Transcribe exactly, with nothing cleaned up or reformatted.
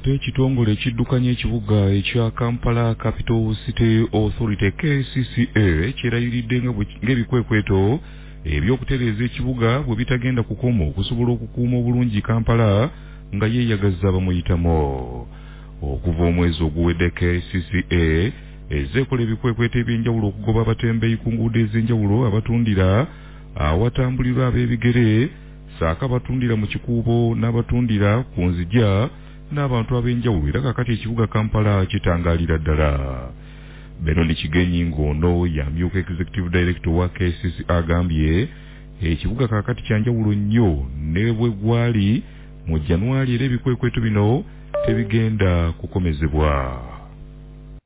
ate ekitongole ekiddukanya ekibuga ekya Kampala Capital City Authority K C C A kyerayiridde ng'ebikwekweto ebyokutereeza ekibuga bwe bitagenda kukoma okusobola okukuuma obulungi Kampala nga yeeyagaza bamuyitamo. Okuva omwezi oguwedde K C C A ezeekola ebikwekweto ebyenjawulo okugoba abatembeeyi ku nguudo ez'enjawulo abatundira awatambulirwa ab'ebigere saaka abatundira mu kikuubo n'abatundira ku nzija n'abantu ab'enjawulo era kakati ekibuga Kampala kitangaalira ddala. Benon Kigenyi ng'ono yamyuka Executive Director wa K C C A agambye ekibuga kakati kyanjawulo nnyo ne bwe gwali mu January era ebikwekweto bino tebigenda kukomezebwa.